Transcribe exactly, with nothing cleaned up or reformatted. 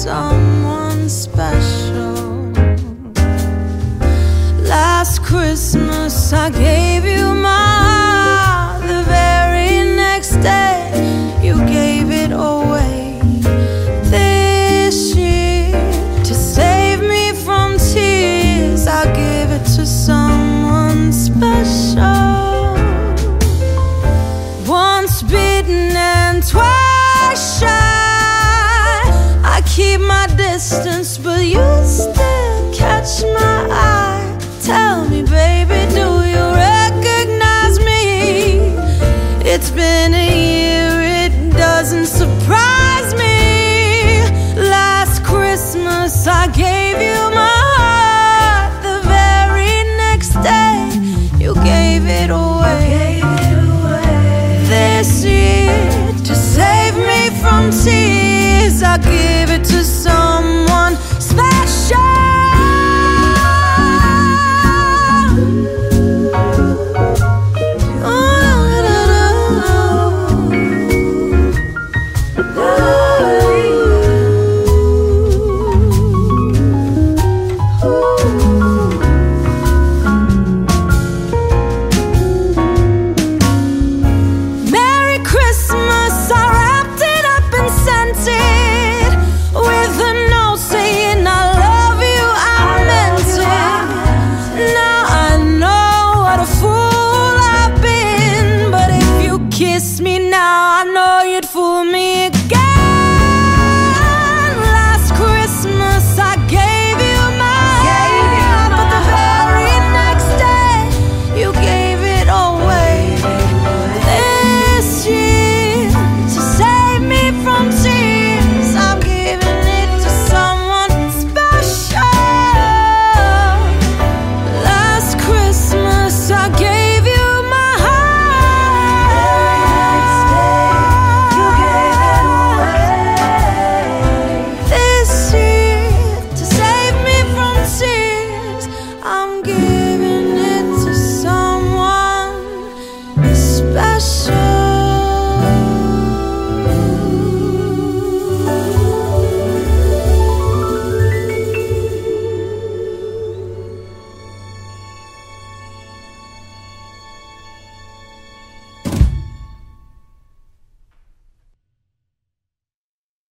someone special. Last Christmas I gave you my heart. The very next day you gave it away. This year, to save me from tears, I'll give it to someone special. Once bitten and twice shy, I keep my distance